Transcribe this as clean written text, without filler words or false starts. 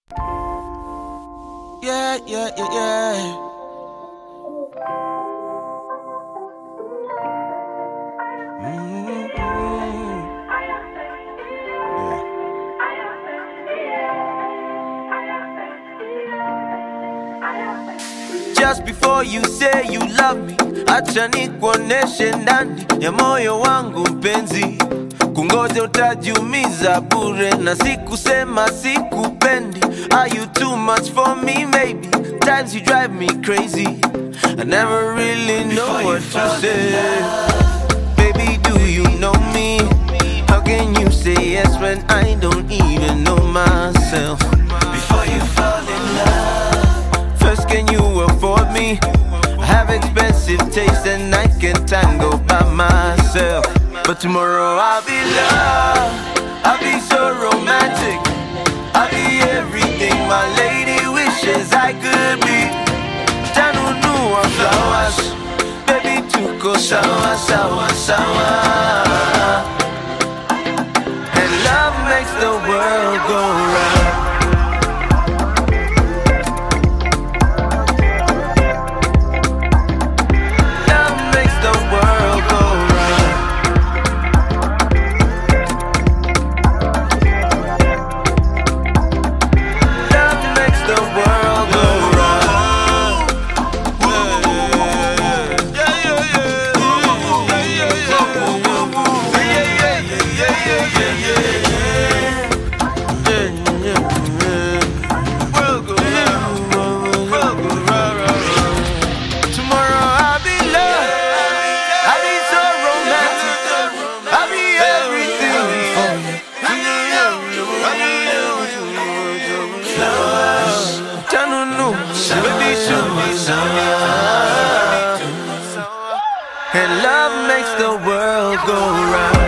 Yeah, yeah, yeah, yeah. Just before you say you love me, acha nikuoneshe ndani ya moyo wangu mpenzi. Kungoja utajiumiza bure, na sikusema sikupendi. Are you too much for me, maybe? Times you drive me crazy. I never really know what to say. Baby, do you know me? How can you say yes when I don't even know myself? Before you fall in love, first can you afford me? I have expensive taste and I can tango by myself. But tomorrow I'll be loved, I'll be so romantic, I'll be everything my lady wishes I could be. Tanunu or flowers, baby tuko sawa, sawa, sawa. And love makes the world go round. And love makes the world go round.